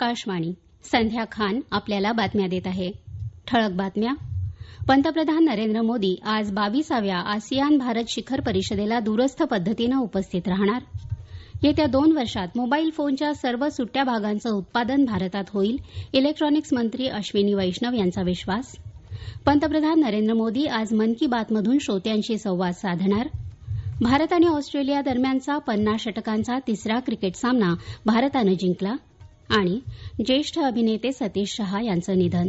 आकाशवाणी. संध्या खान आपल्याला बातम्या देत आहे. ठळक बातम्या. पंतप्रधान नरेंद्र मोदी आज 22व्या आसियान भारत शिखर परिषदेला दूरस्थ पद्धतीनं उपस्थित राहणार. येत्या 2 वर्षात मोबाईल फोनच्या सर्व सुट्ट्या भागांचं उत्पादन भारतात होईल. इलेक्ट्रॉनिक्स मंत्री अश्विनी वैष्णव यांचा विश्वास. पंतप्रधान नरेंद्र मोदी आज मन की बातमधून श्रोत्यांशी संवाद साधणार. भारत आणि ऑस्ट्रेलिया दरम्यानचा 50 षटकांचा तिसरा क्रिकेट सामना भारतानं जिंकला. आणि ज्येष्ठ अभिनेते सतीश शहा यांचं निधन.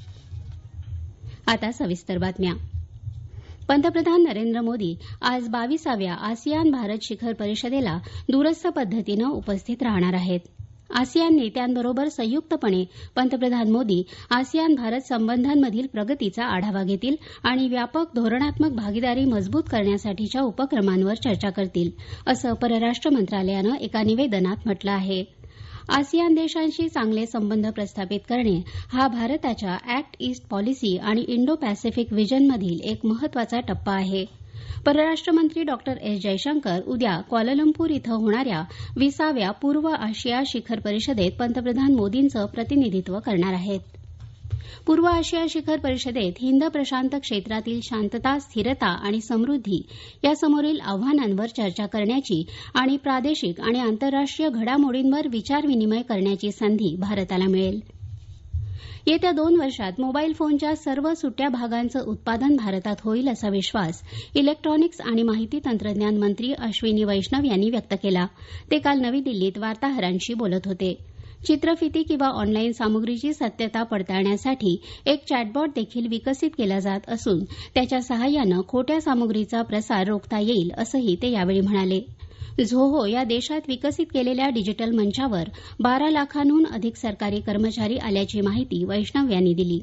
आता सविस्तर बातम्या. पंतप्रधान नरेंद्र मोदी आज 22व्या आसियान भारत शिखर परिषदेला दूरस्थ पद्धतीनं उपस्थित राहणार आहेत. आसियान नेत्यांबरोबर संयुक्तपणे पंतप्रधान मोदी आसियान भारत संबंधांमधील प्रगतीचा आढावा घेतील आणि व्यापक धोरणात्मक भागीदारी मजबूत करण्यासाठीच्या उपक्रमांवर चर्चा करतील, असं परराष्ट्र मंत्रालयानं एका निवेदनात म्हटलं आहे. आसियान देशांशी चांगले संबंध प्रस्थापित करणे हा भारताच्या अॅक्ट ईस्ट पॉलिसी आणि इंडो पॅसिफिक व्हिजनमधील एक महत्वाचा टप्पा आहे. परराष्ट्र मंत्री डॉ एस जयशंकर उद्या क्वालालंपूर इथं होणाऱ्या 20व्या पूर्व आशिया शिखर परिषदेत पंतप्रधान मोदींचं प्रतिनिधित्व करणार आहेत. पूर्व आशिया शिखर परिषदेत हिंद प्रशांत क्षेत्रातील शांतता, स्थिरता आणि समृद्धी यासमोरील आव्हानांवर चर्चा करण्याची आणि प्रादेशिक आणि आंतरराष्ट्रीय घडामोडींवर विचारविनिमय करण्याची संधी भारताला मिळेल. येत्या 2 वर्षात मोबाईल फोनच्या सर्व सुट्ट्या भागांचं उत्पादन भारतात होईल असा विश्वास इलेक्ट्रॉनिक्स आणि माहिती तंत्रज्ञान मंत्री अश्विनी वैष्णव यांनी व्यक्त केला. ते काल नवी दिल्लीत वार्ताहरांशी बोलत होते. चित्रफिती किंवा ऑनलाईन सामुग्रीची सत्यता पडताळण्यासाठी एक चॅटबॉट देखील विकसित केला जात असून त्याच्या सहाय्यानं खोट्या सामुग्रीचा प्रसार रोखता येईल असंही ते यावेळी म्हणाले. झोहो या देशात विकसित केलेल्या डिजिटल मंचावर 12 लाखांहून अधिक सरकारी कर्मचारी आल्याची माहिती वैष्णव यांनी दिली.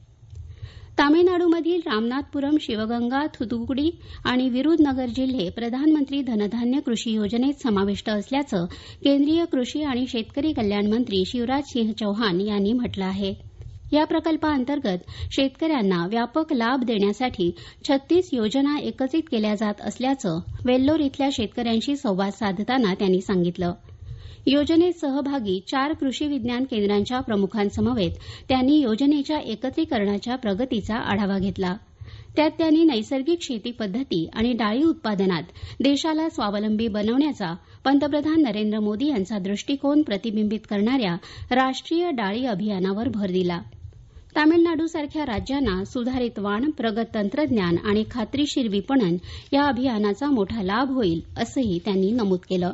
तामिळनाडूमधील रामनाथपुरम, शिवगंगा, थुथुकुडी आणि विरुधनगर जिल्हे प्रधानमंत्री धनधान्य कृषी योजनेत समाविष्ट असल्याचं केंद्रीय कृषी आणि शेतकरी कल्याण मंत्री शिवराज सिंह चौहान यांनी म्हटलं आहे. या प्रकल्पाअंतर्गत शेतकऱ्यांना व्यापक लाभ देण्यासाठी 36 योजना एकत्रित केल्या जात असल्याचं वेल्लोर इथल्या शेतकऱ्यांशी संवाद साधताना त्यांनी सांगितलं. योजनेत सहभागी 4 कृषी विज्ञान केंद्रांच्या प्रमुखांसमवेत त्यांनी योजनेच्या एकत्रीकरणाच्या प्रगतीचा आढावा घेतला. त्यात त्यांनी नैसर्गिक शेती पद्धती आणि डाळी उत्पादनात देशाला स्वावलंबी बनवण्याचा पंतप्रधान नरेंद्र मोदी यांचा दृष्टिकोन प्रतिबिंबित करणाऱ्या राष्ट्रीय डाळी अभियानावर भर दिला. तामिळनाडूसारख्या राज्यांना सुधारित वाण, प्रगत तंत्रज्ञान आणि खात्रीशीर विपणन या अभियानाचा मोठा लाभ होईल असंही त्यांनी नमूद केलं.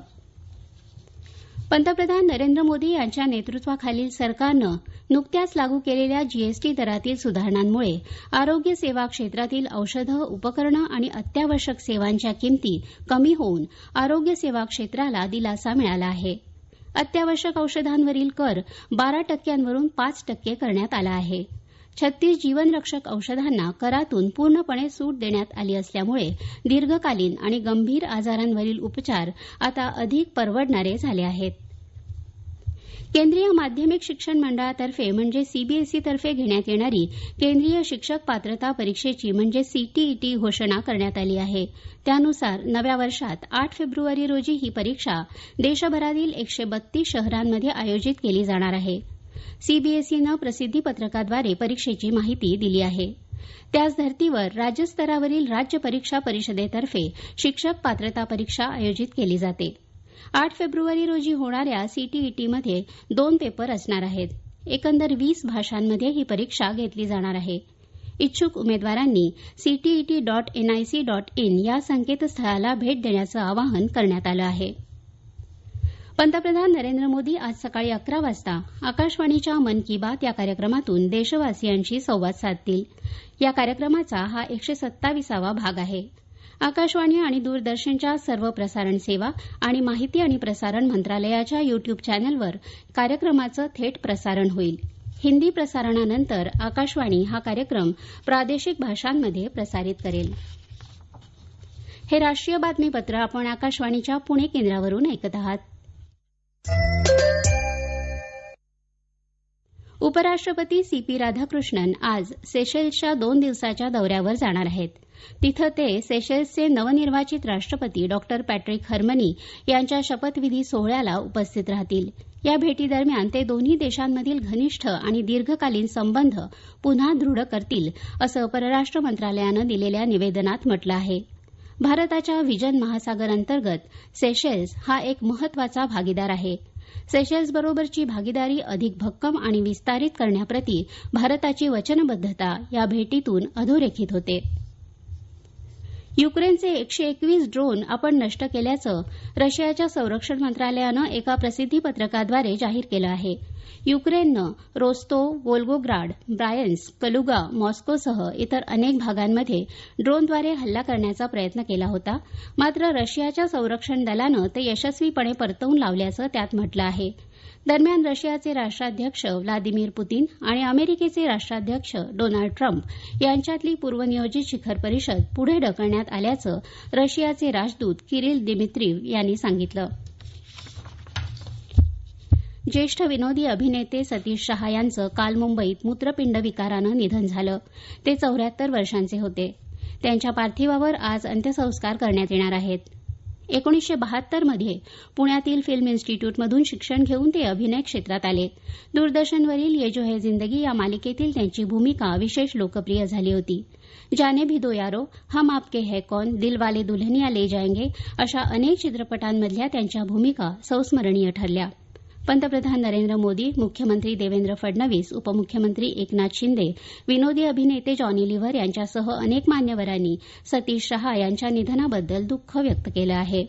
पंतप्रधान नरेंद्र मोदी यांच्या नेतृत्वाखालील सरकारनं नुकत्याच लागू केलेल्या जीएसटी दरातील सुधारणांमुळे आरोग्य सेवा क्षेत्रातील औषधं, उपकरणं आणि अत्यावश्यक सेवांच्या किंमती कमी होऊन आरोग्य सेवा क्षेत्राला दिलासा मिळाला आहे. अत्यावश्यक औषधांवरील कर 12% 5% करण्यात आला आहे. 36 जीवनरक्षक औषधांना करातून पूर्णपणे सूट देण्यात आली असल्यामुळे दीर्घकालीन आणि गंभीर आजारांवरील उपचार आता अधिक परवडणारे झाले आहेत. केंद्रीय माध्यमिक शिक्षण मंडळातर्फे म्हणजे सीबीएसईतर्फे घेण्यात येणारी केंद्रीय शिक्षक पात्रता परीक्षेची म्हणजे सीटीईटी घोषणा करण्यात आली आहे. त्यानुसार नव्या वर्षात 8 फेब्रुवारी रोजी ही परीक्षा देशभरातील 132 शहरांमध्ये आयोजित केली जाणार आहे. सीबीएसईनं प्रसिद्धीपत्रकाद्वारे परीक्षेची माहिती दिली आहे. त्याच धर्तीवर राज्यस्तरावरील राज्य परीक्षा परिषदेतर्फे शिक्षक पात्रता परीक्षा आयोजित केली जाते. 8 फेब्रुवारी रोजी होणाऱ्या सीटीईटीमध्ये 2 पेपर असणार आहेत. एकंदर 20 भाषांमध्ये ही परीक्षा घेतली जाणार आहे. इच्छुक उमेदवारांनी ctet.nic.in या संकेतस्थळाला भेट देण्याचं आवाहन करण्यात आलं आहे. पंतप्रधान नरेंद्र मोदी आज सकाळी 11 वाजता आकाशवाणीच्या मन की बात या कार्यक्रमातून देशवासियांशी संवाद साधतील. या कार्यक्रमाचा हा 127वा भाग आहे. आकाशवाणी आणि दूरदर्शनच्या सर्व प्रसारण सेवा आणि माहिती आणि प्रसारण मंत्रालयाच्या युट्यूब चॅनलवर कार्यक्रमाचं थेट प्रसारण होईल. हिंदी प्रसारणानंतर आकाशवाणी हा कार्यक्रम प्रादेशिक भाषांमध्ये प्रसारित करेल. हे राष्ट्रीय बातमीपत्र आपण आकाशवाणीच्या पुणे केंद्रावरून ऐकत आहात. उपराष्ट्रपती सीपी राधाकृष्णन आज सेशेल्सच्या 2 दिवसाच्या दौऱ्यावर जाणार आहेत. तिथं ते सेशेल्सचे नवनिर्वाचित राष्ट्रपती डॉ पॅट्रिक हर्मनी यांच्या शपथविधी सोहळ्याला उपस्थित राहतील. या भेटीदरम्यान ते दोन्ही देशांमधील घनिष्ठ आणि दीर्घकालीन संबंध पुन्हा दृढ करतील असं परराष्ट्र मंत्रालयानं दिलेल्या निवेदनात म्हटलं आहे. भारताच्या व्हिजन महासागर अंतर्गत सेशेल्स हा एक महत्वाचा भागीदार आहे. सेशेल्सबरोबरची भागीदारी अधिक भक्कम आणि विस्तारित करण्याप्रती भारताची वचनबद्धता या भेटीतून अधोरेखित होते. युक्रेनचे 121 ड्रोन आपण नष्ट केल्याचं रशियाच्या संरक्षण मंत्रालयानं एका प्रसिद्धीपत्रकाद्वारे जाहीर केलं आहे. युक्रेननं रोस्तोव, वोल्गोग्राड, ब्रायन्स्क, कलुगा, मॉस्कोसह इतर अनेक भागांमध्ये ड्रोनद्वारे हल्ला करण्याचा प्रयत्न केला होता. मात्र रशियाच्या संरक्षण दलानं ते यशस्वीपणे परतवून लावल्याचं त्यात म्हटलं आहे. दरम्यान रशियाचे राष्ट्राध्यक्ष व्लादिमीर पुतीन आणि अमेरिकेचे राष्ट्राध्यक्ष डोनाल्ड ट्रम्प यांच्यातली पूर्वनियोजित शिखर परिषद पुढे ढकलण्यात आल्याचं रशियाचे राजदूत किरिल दिमित्रीव यांनी सांगितलं. ज्येष्ठ विनोदी अभिनेते सतीश शहा यांचं काल मुंबईत मूत्रपिंड विकारानं निधन झालं. ते 74 वर्षांचे होते. त्यांच्या पार्थिवावर आज अंत्यसंस्कार करण्यात येणार आहेत. 1972 मध्ये पुण्यातील फिल्म इन्स्टिट्यूटमधून शिक्षण घेऊन ते अभिनय क्षेत्रात आले. दूरदर्शनवरील ये जो है जिंदगी या मालिकेतील त्यांची भूमिका विशेष लोकप्रिय झाली होती. जाने भी दो यारो, हम आपके है कौन, दिलवाले दुल्हनिया ले जाएंगे अशा अनेक चित्रपटांमधल्या त्यांच्या भूमिका संस्मरणीय ठरल्या. पंतप्रधान नरेंद्र मोदी, मुख्यमंत्री देवेंद्र फडणवीस, उपमुख्यमंत्री एकनाथ शिंदे, विनोदी अभिनेते जॉनी लिव्हर यांच्यासह अनेक मान्यवरांनी सतीश शहा यांच्या निधनाबद्दल दुःख व्यक्त केलं आहे.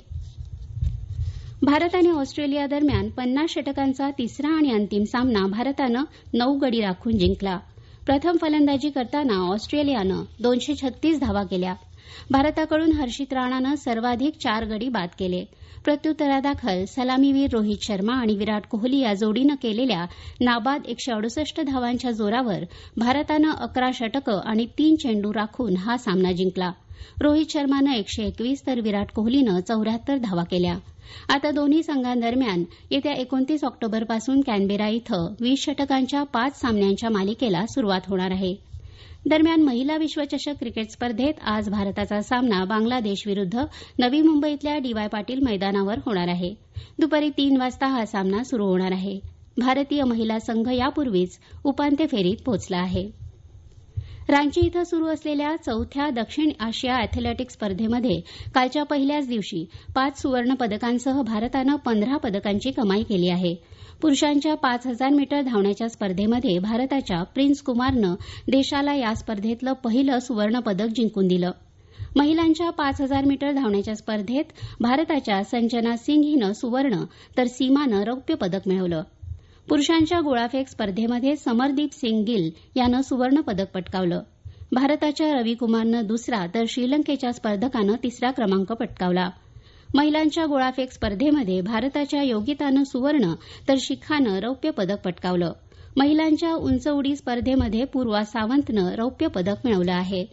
भारत आणि ऑस्ट्रेलिया दरम्यान 50 षटकांचा तिसरा आणि अंतिम सामना भारतानं 9 गडी राखून जिंकला. प्रथम फलंदाजी करताना ऑस्ट्रेलियानं 236 धावा केल्या. भारताकडून हर्षित राणानं सर्वाधिक 4 गडी बाद केले. प्रत्युत्तरादाखल सलामीवीर रोहित शर्मा आणि विराट कोहली या जोडीनं केलेल्या नाबाद 168 धावांच्या जोरावर भारतानं 11 षटकं आणि 3 चेंडू राखून हा सामना जिंकला. रोहित शर्मानं 121 तर विराट कोहलीनं 74 धावा केल्या. आता दोन्ही संघांदरम्यान येत्या 29 ऑक्टोबरपासून कॅनबेरा इथं 20 षटकांच्या 5 सामन्यांच्या मालिकेला सुरुवात होणार आहे. दरम्यान महिला विश्वचषक क्रिकेट स्पर्धेत आज भारताचा सामना बांगलादेशविरुद्ध नवी मुंबईतल्या डी.वाय. पाटील मैदानावर होणार आहे. दुपारी 3 वाजता हा सामना सुरू होणार आहे. भारतीय महिला संघ यापूर्वीच उपांत्य फेरीत पोहोचला आहे. रांची इथं सुरू असलेल्या 4थ्या दक्षिण आशिया अॅथलेटिक्स स्पर्धेमध्ये कालच्या पहिल्याच दिवशी 5 सुवर्ण पदकांसह भारतानं 15 पदकांची कमाई केली आहे. पुरुषांच्या 5000 मीटर धावण्याच्या स्पर्धेमध्ये भारताच्या प्रिन्स कुमारनं देशाला या स्पर्धेतलं पहिलं सुवर्ण पदक जिंकून दिलं. महिलांच्या 5000 मीटर धावण्याच्या स्पर्धेत भारताच्या संजना सिंग हिनं सुवर्ण तर सीमानं रौप्य पदक मिळवलं. पुरुषांच्या गोळाफेक स्पर्धेमध्ये समरदीप सिंग गिल यानं सुवर्ण पदक पटकावलं. भारताच्या रविकुमारनं दुसरा तर श्रीलंकेच्या स्पर्धकानं तिसरा क्रमांक पटकावला. महिलांच्या गोळाफेक स्पर्धेमध्ये भारताच्या योगितानं सुवर्ण तर शिखानं रौप्य पदक पटकावलं. महिलांच्या उंच उडी स्पर्धेमध्ये पूर्वा सावंतनं रौप्य पदक मिळवलं आहे.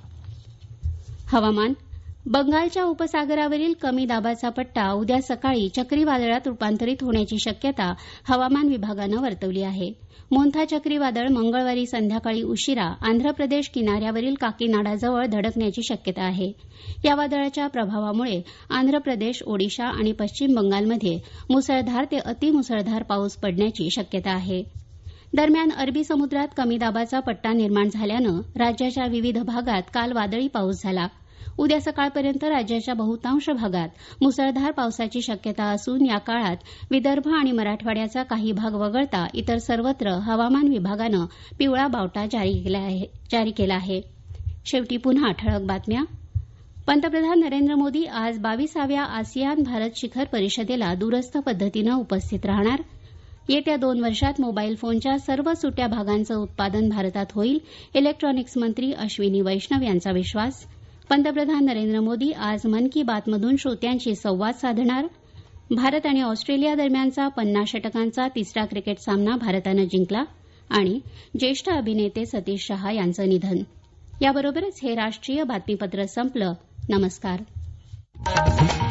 हवामान. बंगालच्या उपसागरावरील कमी दाबाचा पट्टा उद्या सकाळी चक्रीवादळात रूपांतरित होण्याची शक्यता हवामान विभागानं वर्तवली आहे. मोन्था चक्रीवादळ मंगळवारी संध्याकाळी उशिरा आंध्र प्रदेश किनाऱ्यावरील काकीनाडाजवळ धडकण्याची शक्यता आहे. या वादळाच्या प्रभावामुळे आंध्र प्रदेश, ओडिशा आणि पश्चिम बंगालमध्ये मुसळधार ते अतिमुसळधार पाऊस पडण्याची शक्यता आहे. दरम्यान अरबी समुद्रात कमी दाबाचा पट्टा निर्माण झाल्यानं राज्याच्या विविध भागात काल वादळी पाऊस झाला. उद्या सकाळपर्यंत राज्याच्या बहुतांश भागात मुसळधार पावसाची शक्यता असून या काळात विदर्भ आणि मराठवाड्याचा काही भाग वगळता इतर सर्वत्र हवामान विभागानं पिवळा बावटा जारी केला आहे. शेवटी पुन्हा ठळक बातम्या. पंतप्रधान नरेंद्र मोदी आज 22व्या आसियान भारत शिखर परिषदेला दूरस्थ पद्धतीनं उपस्थित राहणार. येत्या 2 वर्षात मोबाईल फोनच्या सर्व सुट्या भागांचं उत्पादन भारतात होईल. इलेक्ट्रॉनिक्स मंत्री अश्विनी वैष्णव यांचा विश्वास. पंतप्रधान नरेंद्र मोदी आज मन की बातमधून श्रोत्यांशी संवाद साधणार. भारत आणि ऑस्ट्रेलिया दरम्यानचा 50 षटकांचा तिसरा क्रिकेट सामना भारतानं जिंकला. आणि ज्येष्ठ अभिनेते सतीश शहा यांचं निधन. याबरोबरच हे राष्ट्रीय बातमीपत्र संपलं. नमस्कार.